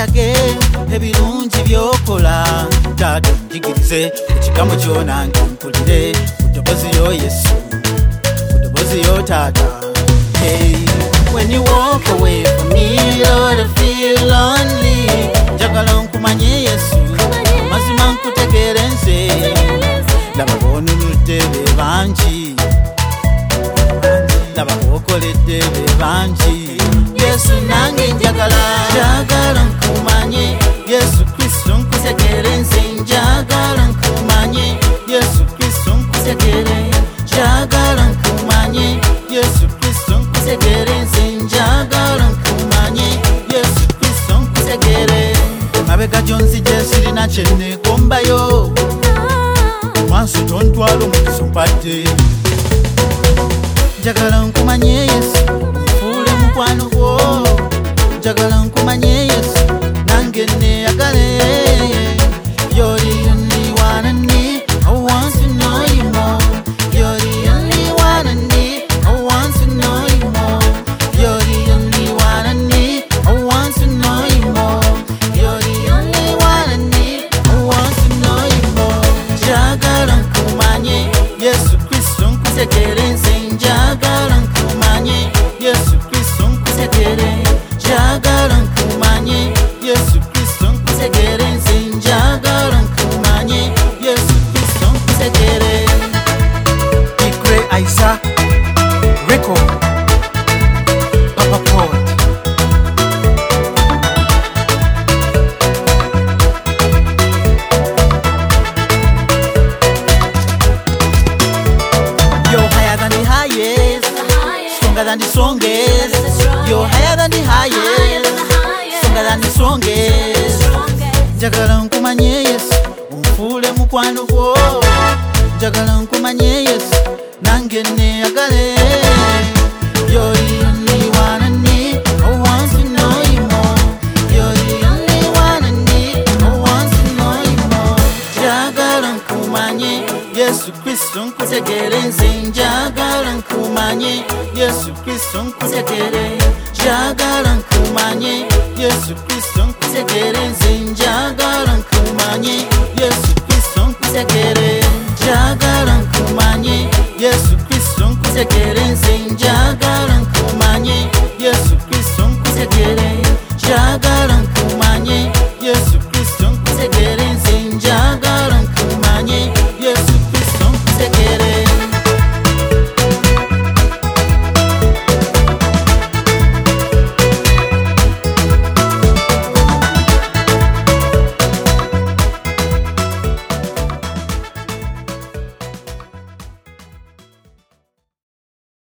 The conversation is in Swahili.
weerage ebirungi byokola taata njigirize ekigambo kyona mpulire mu ddoboozi yo Yesu mu ddoboozi yo taata. Hey, when you walk away from me Lord I feel lonely. Njagala nkumanye Yesu mazima nkutegeere nze laba boonunudde be bangi laba bookoledde be bangi Yesu nange njagala nkumanye Yesu Kristo nkutegeere nze njagala nkumanye Yesu Kristo nkutegeere njagala nkumanye Yesu Kristo nkutegeere nze njagala nkumanye Yesu Kristo nkutegeere mabega gyonzije sirina kye nneegombayo wansi tontwala omukiso mpadde njagala nkumanye Yesu nfuule mukwano gwo njagala nkumanye Yesu nange neeyagale. You're the only one I need, I want to know you more. You're the only one I need, I want to know you more. You're the only one I need, I want to know you more. You're the only one I need, I want to know you more. Njagala nkumanye Yesu Kristo nkutegeere nze njagala nkumanye Yesu Kristo nkutegeere njagala nkumanye Yesu Kristo nkutegeere nze njagala nkumanye Yesu Kristo nkutegeere. Igre Isaac Record Papa Paul. You're higher than the highest, stronger than the strongest. You're higher than the highest, stronger than the strongest. Njagala nkumanye Yesu onfuule mukwano gwo njagala nkumanye Yesu nange neeyagale. You're the only one I need, I want to know you more. You're the only one I need, I want to know you more. Njagala nkumanye Yesu Kristo nkutegeere nze njagala nkumanye Yesu Kristo nkutegeere njagala nkumanye Yesu Kristo nkutegeere nze njagala nkumanye Yesu Kristo nkutegeere njagala nkumanye Yesu Kristo nkutegeere nze njagala nkumanye Yesu Kristo nkutegeere njagala nkumanye Yesu